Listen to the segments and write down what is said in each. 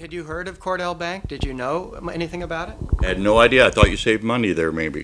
Had you heard of Cordell Bank? Did you know anything about it? I had no idea. I thought you saved money there, maybe.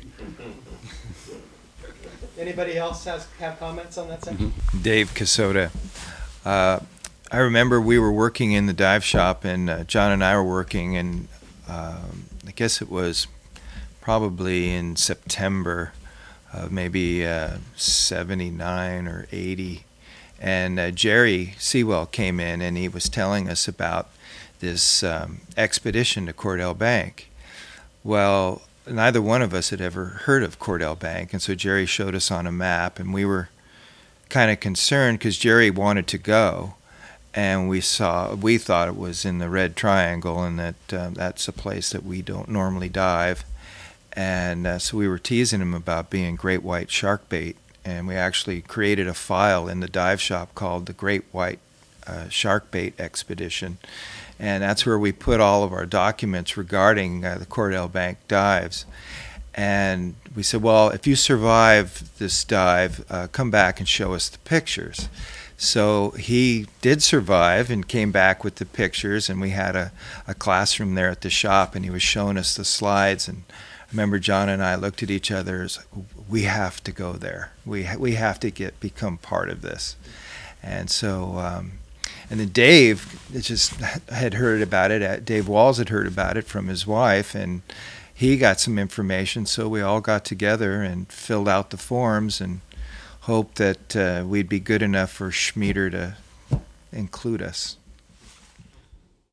Anybody else have comments on that section? Dave Casota. I remember we were working in the dive shop, and John and I were working, and I guess it was probably in September of maybe 79 or 80. And Jerry Sewell came in, and he was telling us about this expedition to Cordell Bank. Well, neither one of us had ever heard of Cordell Bank, and so Jerry showed us on a map, and we were kind of concerned because Jerry wanted to go, and we thought it was in the Red Triangle, and that that's a place that we don't normally dive, and so we were teasing him about being great white shark bait, and we actually created a file in the dive shop called the Great White Shark Bait Expedition. And that's where we put all of our documents regarding the Cordell Bank dives. And we said, well, if you survive this dive, come back and show us the pictures. So he did survive and came back with the pictures, and we had a classroom there at the shop, and he was showing us the slides. And I remember John and I looked at each other as, we have to go there. We have to become part of this. And so... And then Dave just had heard about it. Dave Walls had heard about it from his wife, and he got some information. So we all got together and filled out the forms and hoped that we'd be good enough for Schmieder to include us.